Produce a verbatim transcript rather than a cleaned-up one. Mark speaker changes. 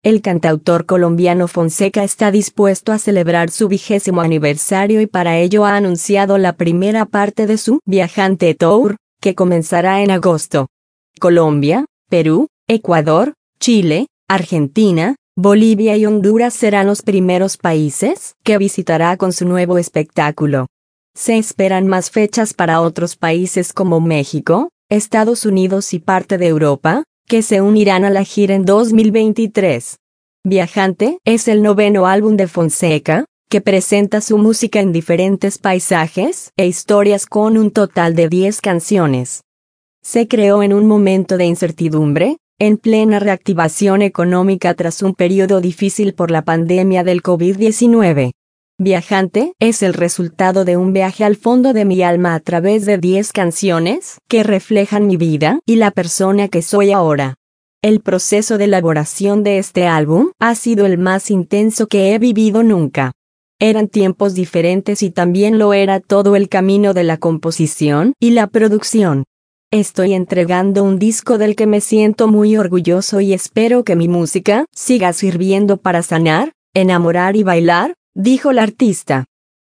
Speaker 1: El cantautor colombiano Fonseca está dispuesto a celebrar su vigésimo aniversario y para ello ha anunciado la primera parte de su Viajante Tour, que comenzará en agosto. Colombia, Perú, Ecuador, Chile, Argentina, Bolivia y Honduras serán los primeros países que visitará con su nuevo espectáculo. Se esperan más fechas para otros países como México, Estados Unidos y parte de Europa, que se unirán a la gira en dos mil veintitrés. Viajante es el noveno álbum de Fonseca, que presenta su música en diferentes paisajes e historias con un total de diez canciones. Se creó en un momento de incertidumbre, en plena reactivación económica tras un periodo difícil por la pandemia del COVID diecinueve. Viajante es el resultado de un viaje al fondo de mi alma a través de diez canciones que reflejan mi vida y la persona que soy ahora. El proceso de elaboración de este álbum ha sido el más intenso que he vivido nunca. Eran tiempos diferentes y también lo era todo el camino de la composición y la producción. Estoy entregando un disco del que me siento muy orgulloso y espero que mi música siga sirviendo para sanar, enamorar y bailar, dijo la artista.